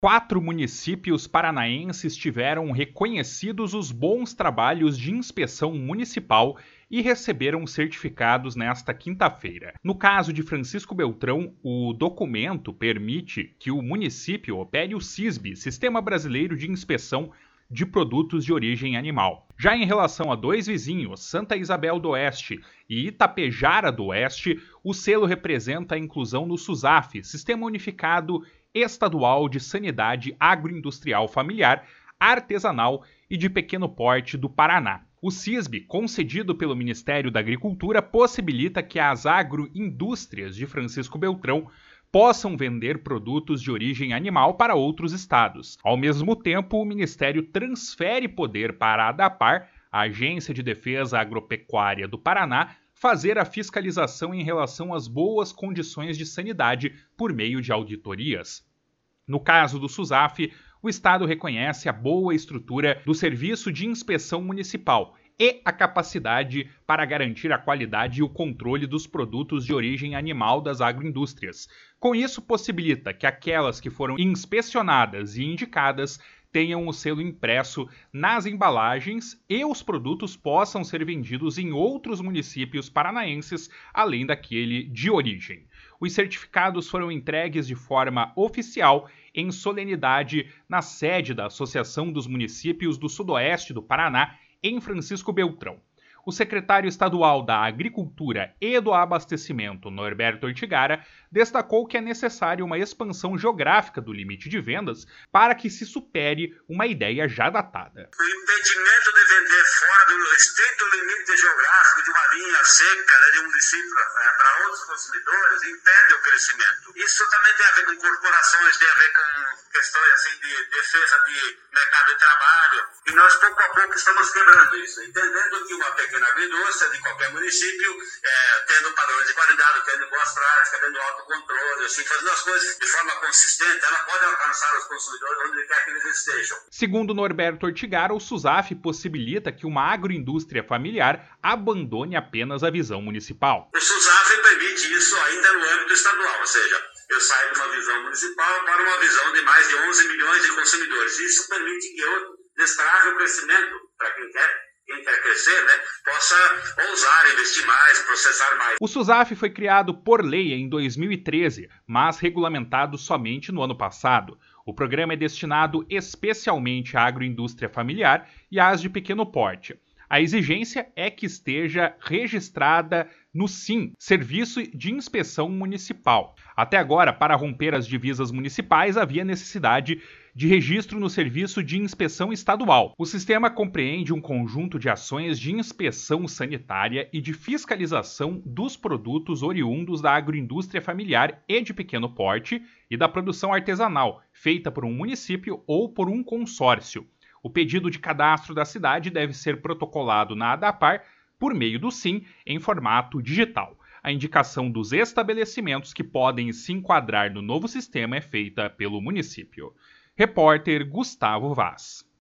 4 municípios paranaenses tiveram reconhecidos os bons trabalhos de inspeção municipal e receberam certificados nesta quinta-feira. No caso de Francisco Beltrão, o documento permite que o município opere o SISB, Sistema Brasileiro de Inspeção de Produtos de Origem Animal. Já em relação a 2 vizinhos, Santa Isabel do Oeste e Itapejara do Oeste, o selo representa a inclusão no SUSAF, Sistema Unificado Estadual de Sanidade Agroindustrial Familiar, Artesanal e de Pequeno Porte do Paraná. O SISB, concedido pelo Ministério da Agricultura, possibilita que as agroindústrias de Francisco Beltrão possam vender produtos de origem animal para outros estados. Ao mesmo tempo, o Ministério transfere poder para a ADAPAR, a Agência de Defesa Agropecuária do Paraná, fazer a fiscalização em relação às boas condições de sanidade por meio de auditorias. No caso do SUSAF, o Estado reconhece a boa estrutura do Serviço de Inspeção Municipal e a capacidade para garantir a qualidade e o controle dos produtos de origem animal das agroindústrias. Com isso, possibilita que aquelas que foram inspecionadas e indicadas tenham o selo impresso nas embalagens e os produtos possam ser vendidos em outros municípios paranaenses, além daquele de origem. Os certificados foram entregues de forma oficial em solenidade na sede da Associação dos Municípios do Sudoeste do Paraná, em Francisco Beltrão. O secretário estadual da Agricultura e do Abastecimento, Norberto Ortigara, destacou que é necessária uma expansão geográfica do limite de vendas para que se supere uma ideia já datada. O impedimento de vender fora do estrito limite geográfico de uma linha seca de um município para outros consumidores impede o crescimento. Isso também tem a ver com corporações, tem a ver com questões assim de defesa de mercado de trabalho. E nós, pouco a pouco, estamos quebrando isso, entendendo que uma pequena agroindústria de qualquer município, tendo padrões de qualidade, tendo boas práticas, tendo autocontrole, assim, fazendo as coisas de forma consistente, ela pode alcançar os consumidores onde quer que eles estejam. Segundo Norberto Ortigara, o SUSAF possibilita que uma agroindústria familiar abandone apenas a visão municipal. O SUSAF permite isso ainda no âmbito estadual, ou seja, eu saio de uma visão municipal para uma visão de mais de 11 milhões de consumidores. Isso permite que eu destrave o crescimento para quem quer crescer, possa ousar investir mais, processar mais. O SUSAF foi criado por lei em 2013, mas regulamentado somente no ano passado. O programa é destinado especialmente à agroindústria familiar e às de pequeno porte. A exigência é que esteja registrada no SIM, Serviço de Inspeção Municipal. Até agora, para romper as divisas municipais, havia necessidade de registro no Serviço de Inspeção Estadual. O sistema compreende um conjunto de ações de inspeção sanitária e de fiscalização dos produtos oriundos da agroindústria familiar e de pequeno porte e da produção artesanal, feita por um município ou por um consórcio. O pedido de cadastro da cidade deve ser protocolado na ADAPAR por meio do SIM em formato digital. A indicação dos estabelecimentos que podem se enquadrar no novo sistema é feita pelo município. Repórter Gustavo Vaz.